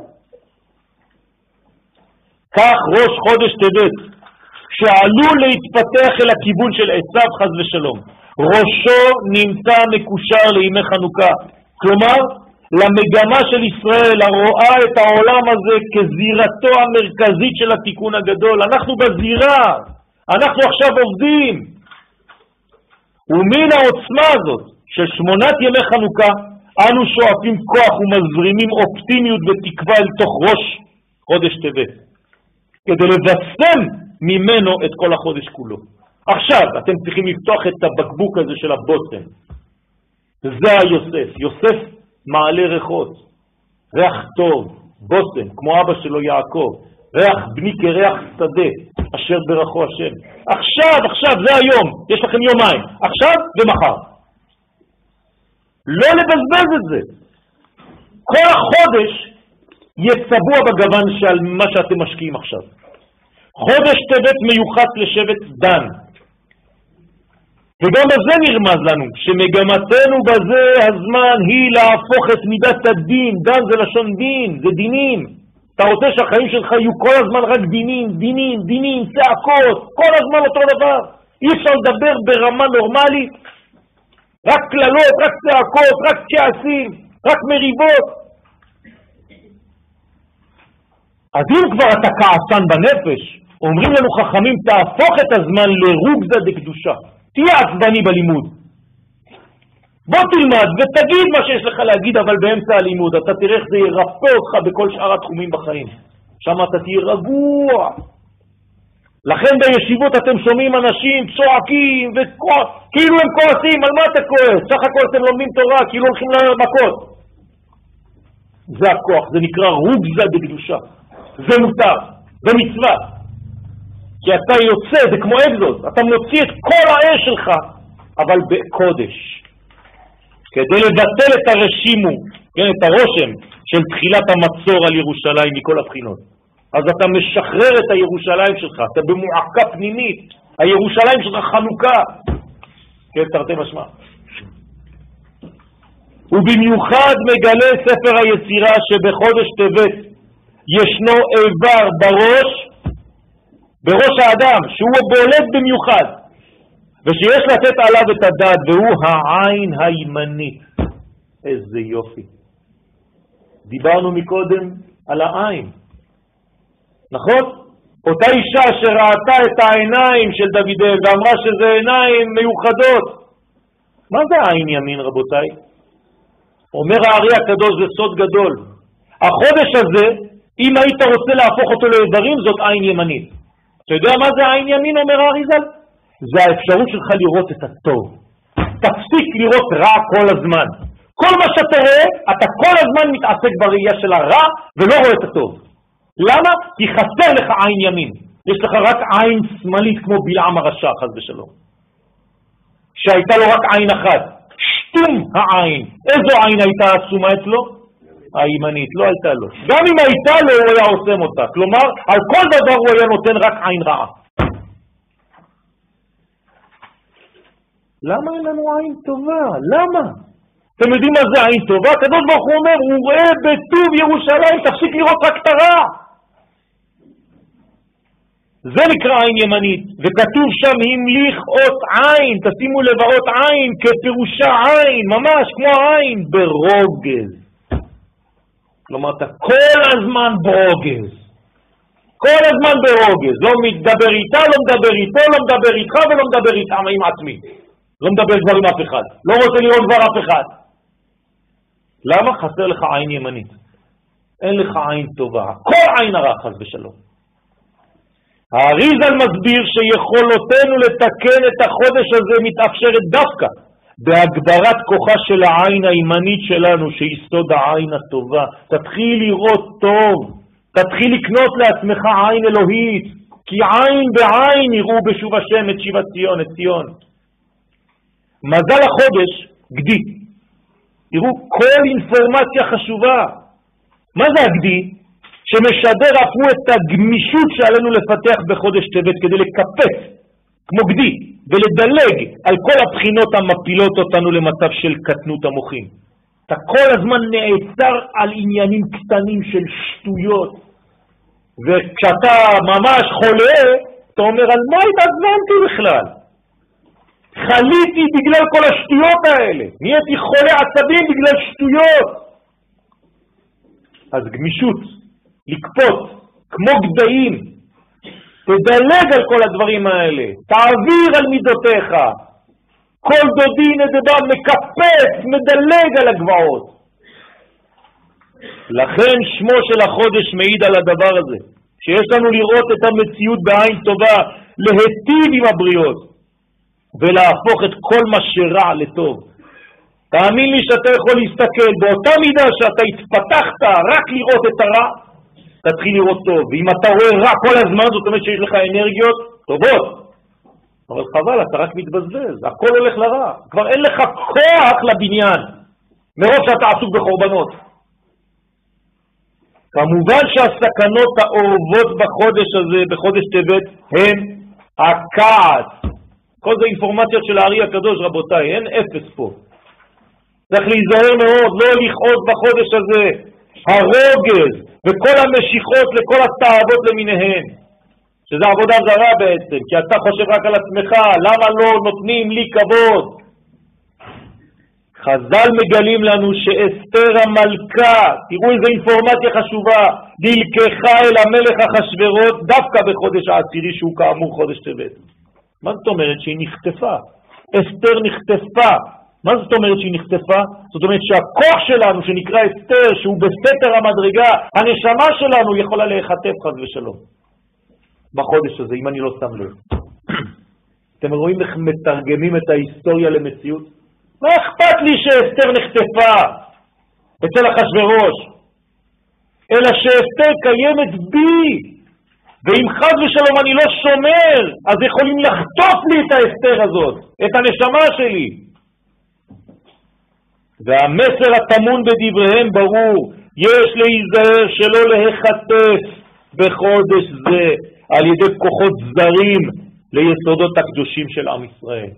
כך ראש חודש טבת, שעלול להתפתח אל הכיוון של עשיו חס ושלום. ראשו נמצא מקושר לימי חנוכה. כלומר, למגמה של ישראל, הרואה את העולם הזה כזירתו המרכזית של התיקון הגדול. אנחנו בזירה, אנחנו עכשיו עובדים. ומן העוצמה הזאת של שמונת ימי חנוכה, אנו שואפים כוח ומזרימים אופטימיות ותקווה אל תוך ראש חודש טבת, כדי לבשם ממנו את כל החודש כולו. עכשיו אתם צריכים לפתוח את הבקבוק הזה של הבוטן. זה היוסף. יוסף מעלה ריחות, ריח טוב, בוסם, כמו אבא שלו יעקב, ריח בני כריח שדה, אשר ברכו השם. עכשיו, עכשיו, זה היום, יש לכם יומיים, עכשיו ומחר. לא לבזבז את זה. כל החודש יצבוע בגוון של מה שאתם משקיעים עכשיו. חודש טבת מיוחד לשבט דן. וגם בזה נרמז לנו, שמגמתנו בזה הזמן היא להפוך את מידת הדין. דן זה לשון דין, זה דינים. אתה רוצה שהחיים שלך יהיו כל הזמן רק דינים, דינים, דינים, צעקות, כל הזמן אותו דבר. אי אפשר לדבר ברמה נורמלית, רק כללות, רק צעקות, רק כעסים, רק מריבות. אז אם כבר אתה כעסן בנפש, אומרים לנו חכמים, תהפוך את הזמן לרוגזה דקדושה. תהיה עצבני בלימוד. בוא תלמד ותגיד מה שיש לך להגיד, אבל באמצע הלימוד אתה תראה איך זה ירפא אותך בכל שאר התחומים בחיים. שם אתה תהיה רגוע. לכן בישיבות אתם שומעים אנשים צועקים וכועס, כאילו הם כועסים. על מה אתה כועס? סך הכל אתם לומדים תורה, כאילו הולכים למכות. זה הכוח, זה נקרא רוגזה בקדושה. זה מותר, זה מצווה. כי אתה יוצא, זה כמו אקזוס, אתה מוציא את כל האש שלך, אבל בקודש. כדי לבטל את הרשימו, כן, את הרושם של תחילת המצור על ירושלים מכל הבחינות. אז אתה משחרר את הירושלים שלך, אתה במועקה פנימית, הירושלים שלך חנוכה. כן, תרתי משמע. ובמיוחד מגלה ספר היצירה שבחודש טבת ישנו איבר בראש, בראש האדם, שהוא בולט במיוחד, ושיש לתת עליו את הדעת, והוא העין הימנית. איזה יופי. דיברנו מקודם על העין, נכון? אותה אישה שראתה את העיניים של דוד ואמרה שזה עיניים מיוחדות. מה זה העין ימין, רבותיי? אומר הארי הקדוש, זה סוד גדול. החודש הזה, אם היית רוצה להפוך אותו לאיברים, זאת עין ימנית. אתה יודע מה זה עין ימין, אומר האריזל? זה האפשרות שלך לראות את הטוב. תפסיק לראות רע כל הזמן. כל מה שאתה רואה, אתה כל הזמן מתעסק בראייה של הרע ולא רואה את הטוב. למה? כי חסר לך עין ימין. יש לך רק עין שמאלית כמו בלעם הרשע, חס ושלום. שהייתה לו רק עין אחת. שטום העין. איזו עין הייתה עצומה אצלו? הימנית, לא הייתה לו. גם אם הייתה לו, הוא היה עושה אותה. כלומר, על כל דבר הוא היה נותן רק עין רעה. למה אין לנו עין טובה? למה? אתם יודעים מה זה עין טובה? הקדוש ברוך הוא אומר, הוא רואה בטוב ירושלים, תפסיק לראות רק את הרע. זה נקרא עין ימנית, וכתוב שם המליך אות עין, תשימו לב אות עין כפירושה עין, ממש כמו עין, ברוגז. כלומר, אתה כל הזמן ברוגז. כל הזמן ברוגז. לא מדבר איתה, לא מדבר איתו, לא מדבר איתך ולא מדבר איתה עם עצמי. לא מדבר כבר עם אף אחד. לא רוצה לראות כבר אף אחד. למה? חסר לך עין ימנית. אין לך עין טובה. כל עין הרע חס ושלום. האריז"ל מסביר שיכולותינו לתקן את החודש הזה מתאפשרת דווקא בהגברת כוחה של העין הימנית שלנו, שיסוד העין הטובה. תתחיל לראות טוב, תתחיל לקנות לעצמך עין אלוהית, כי עין בעין יראו בשוב השם את שיבת ציון, את ציון. מזל החודש, גדי. תראו, כל אינפורמציה חשובה. מה זה הגדי? שמשדר אף הוא את הגמישות שעלינו לפתח בחודש טבת כדי לקפץ, כמו גדי, ולדלג על כל הבחינות המפילות אותנו למצב של קטנות המוחים. אתה כל הזמן נעצר על עניינים קטנים של שטויות, וכשאתה ממש חולה, אתה אומר, על מה התעצבנתי בכלל? חליתי בגלל כל השטויות האלה, נהייתי חולה עצבים בגלל שטויות. אז גמישות, לקפוץ, כמו גדיים, תדלג על כל הדברים האלה, תעביר על מידותיך. כל דודי נדבה מקפץ, מדלג על הגבעות. לכן שמו של החודש מעיד על הדבר הזה, שיש לנו לראות את המציאות בעין טובה, להטיב עם הבריות, ולהפוך את כל מה שרע לטוב. תאמין לי שאתה יכול להסתכל באותה מידה שאתה התפתחת רק לראות את הרע, תתחיל לראות טוב. ואם אתה רואה רע כל הזמן, זאת אומרת שיש לך אנרגיות טובות. אבל חבל, אתה רק מתבזבז, הכל הולך לרע. כבר אין לך כוח לבניין, מרוב שאתה עסוק בחורבנות. כמובן שהסכנות האורבות בחודש הזה, בחודש טבת, הן הכעס. כל זה אינפורמציות של הארי הקדוש, רבותיי, אין אפס פה. צריך להיזהר מאוד, לא לכעוס בחודש הזה. הרוגז וכל המשיכות לכל התאוות למיניהן, שזה עבודה זרה בעצם, כי אתה חושב רק על עצמך, למה לא נותנים לי כבוד? חז"ל מגלים לנו שאסתר המלכה, תראו איזו אינפורמציה חשובה, נלקחה אל המלך אחשוורוש דווקא בחודש העשירי שהוא כאמור חודש טבת. מה זאת אומרת? שהיא נחטפה. אסתר נחטפה. מה זאת אומרת שהיא נחטפה? זאת אומרת שהכוח שלנו שנקרא אסתר, שהוא בסתר המדרגה, הנשמה שלנו יכולה להיחטף חס ושלום בחודש הזה, אם אני לא שם לב. אתם רואים איך מתרגמים את ההיסטוריה למציאות? מה אכפת לי שאסתר נחטפה אצל אחשוורוש? אלא שאסתר קיימת בי, ואם חס ושלום אני לא שומר, אז יכולים לחטוף לי את האסתר הזאת, את הנשמה שלי. והמסר התמון בדבריהם ברור, יש להיזהר שלא להיחטף בחודש זה על ידי כוחות זרים ליסודות הקדושים של עם ישראל.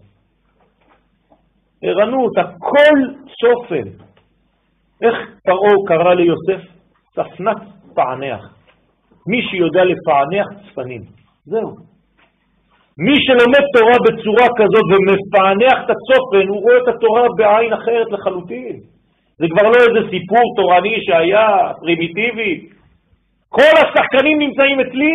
ערנות, הכל צופן. איך פרעה קרא ליוסף? צפנת פענח. מי שיודע לפענח צפנים. זהו. מי שלומד תורה בצורה כזאת ומפענח את הצופן, הוא רואה את התורה בעין אחרת לחלוטין. זה כבר לא איזה סיפור תורני שהיה פרימיטיבי. כל השחקנים נמצאים אצלי.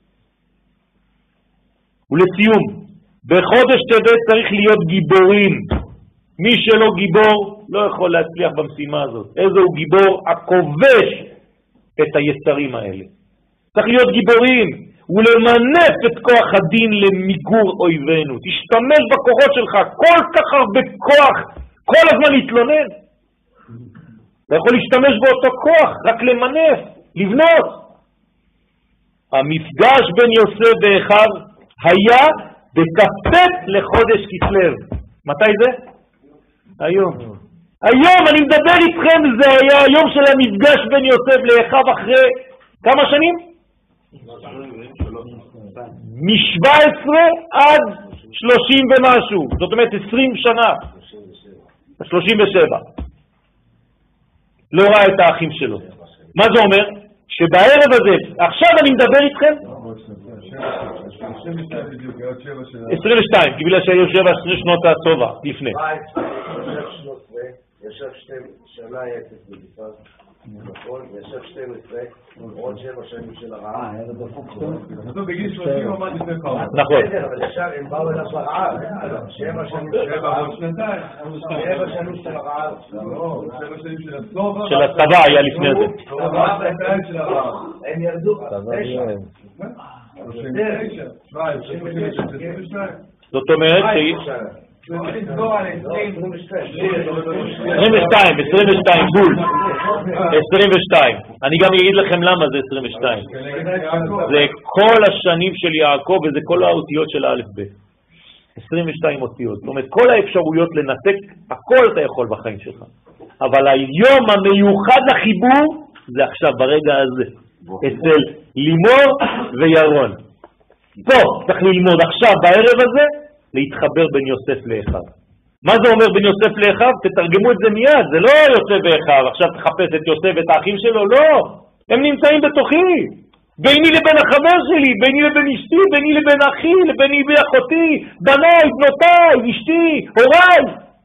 ולסיום, בחודש טבת צריך להיות גיבורים. מי שלא גיבור לא יכול להצליח במשימה הזאת. איזה הוא גיבור? הכובש את היצרים האלה. צריך להיות גיבורים ולמנף את כוח הדין למיגור אויבינו. תשתמש בכוחות שלך, כל כך הרבה כוח, כל הזמן להתלונן. אתה יכול להשתמש באותו כוח, רק למנף, לבנות. המפגש בין יוסף ואחיו היה בכ"ט לחודש כסלו. מתי זה? היום. היום אני מדבר איתכם, זה היה היום של המפגש בין יוסף לאחיו אחרי כמה שנים? מ-שבע עשרה עד שלושים ומשהו, זאת אומרת עשרים שנה, שלושים ושבע. לא ראה את האחים שלו. מה זה אומר? שבערב הזה, עכשיו אני מדבר איתכם עשרים ושתיים, כי בגלל שהיו שבע שנות הצובה לפני. ישב שנה אפס בגפת, נכון? ישב שתים עשרה, עוד שבע שנים של הרעה. אז בגיל שלושים עמד לפני פעם. נכון. אבל ישר הם באו אליו ברעה, שבע שנים של הרעה. שבע שנים של הרעה. לא, שבע שנים של הצובה. של הצבא היה לפני זה. צבא שנתיים של הרעה. הם ירדו תשע. זאת אומרת שהיא... עשרים ושתיים, עשרים ושתיים, בול. עשרים ושתיים. אני גם אגיד לכם למה זה עשרים ושתיים. זה כל השנים של יעקב וזה כל האותיות של האלף ב'. עשרים ושתיים אותיות. זאת אומרת, כל האפשרויות לנתק, הכל אתה יכול בחיים שלך. אבל היום המיוחד לחיבור זה עכשיו, ברגע הזה. אצל לימור וירון. פה צריך ללמוד עכשיו בערב הזה להתחבר בין יוסף לאחיו. מה זה אומר בין יוסף לאחיו? תתרגמו את זה מיד, זה לא יוסף ואחיו, עכשיו תחפש את יוסף ואת האחים שלו, לא. הם נמצאים בתוכי. ביני לבין החבר שלי, ביני לבין אשתי, ביני לבין אחי, ביני לבין אחותי, בניי, בנותיי, אשתי, הוריי.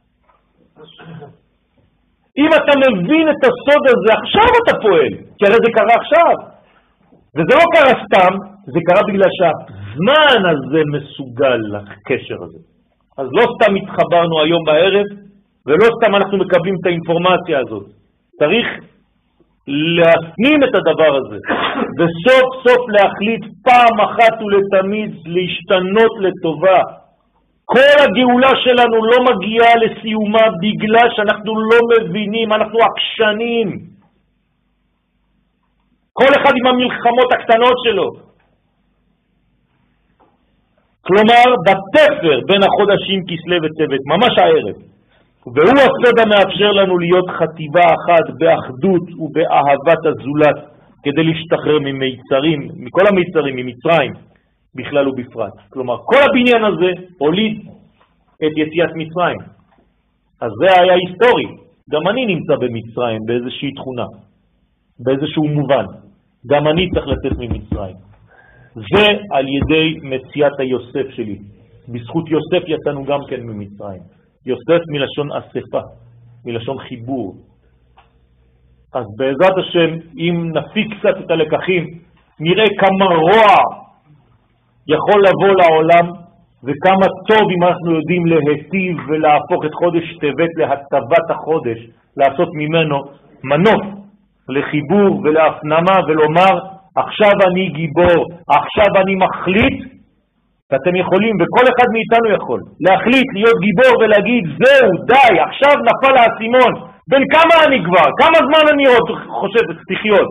אם אתה מבין את הסוד הזה, עכשיו אתה פועל, כי הרי זה קרה עכשיו. וזה לא קרה סתם, זה קרה בגלל שהזמן הזה מסוגל לקשר הזה. אז לא סתם התחברנו היום בערב, ולא סתם אנחנו מקבלים את האינפורמציה הזאת. צריך להפנים את הדבר הזה, וסוף סוף להחליט פעם אחת ולתמיד להשתנות לטובה. כל הגאולה שלנו לא מגיעה לסיומה בגלל שאנחנו לא מבינים, אנחנו עקשנים. כל אחד עם המלחמות הקטנות שלו. כלומר, בתפר בין החודשים כסלו וטבת, ממש הערב. והוא הסוד המאפשר לנו להיות חטיבה אחת באחדות ובאהבת הזולת, כדי להשתחרר ממיצרים, מכל המיצרים, ממצרים, בכלל ובפרט. כלומר, כל הבניין הזה הוליד את יציאת מצרים. אז זה היה היסטורי. גם אני נמצא במצרים באיזושהי תכונה, באיזשהו מובן. גם אני צריך לצאת ממצרים. זה על ידי מציאת היוסף שלי. בזכות יוסף יצאנו גם כן ממצרים. יוסף מלשון אספה, מלשון חיבור. אז בעזרת השם, אם נפיק קצת את הלקחים, נראה כמה רוע יכול לבוא לעולם, וכמה טוב אם אנחנו יודעים להטיב ולהפוך את חודש טבת להטבת החודש, לעשות ממנו מנוף לחיבור ולהפנמה ולומר, עכשיו אני גיבור, עכשיו אני מחליט, ואתם יכולים, וכל אחד מאיתנו יכול, להחליט להיות גיבור ולהגיד, זהו, די, עכשיו נפל האסימון, בין כמה אני כבר, כמה זמן אני עוד חושב לחיות?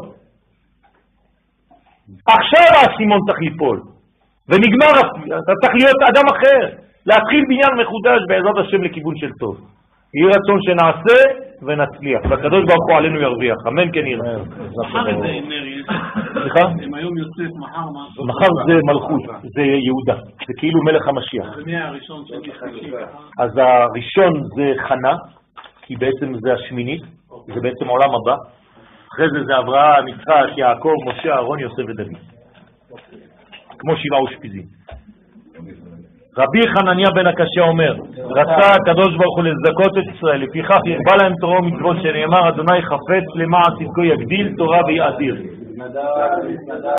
עכשיו האסימון צריך ליפול, ונגמר, אתה צריך להיות אדם אחר, להתחיל בניין מחודש בעזרת השם לכיוון של טוב. יהי רצון שנעשה ונצליח, והקדוש ברוך הוא עלינו ירוויח, אמן כן יראה. מחר איזה נר יש? סליחה? הם היום יוסף, מחר מה? מחר זה מלכות, זה יהודה, זה כאילו מלך המשיח. זה מי הראשון שני חמישי? אז הראשון זה חנה, כי בעצם זה השמינית, זה בעצם עולם הבא. אחרי זה זה אברהם, יצחק, יעקב, משה, אהרון, יוסף ודוד. כמו שבעה ושפיזים. רבי חנניה בן הקשיא אומר, רצה הקדוש ברוך הוא לזכות את ישראל, לפיכך ירבה להם תורה ומצוות שנאמר, אדוני חפץ למען צדקו יגדיל תורה ויאדיר.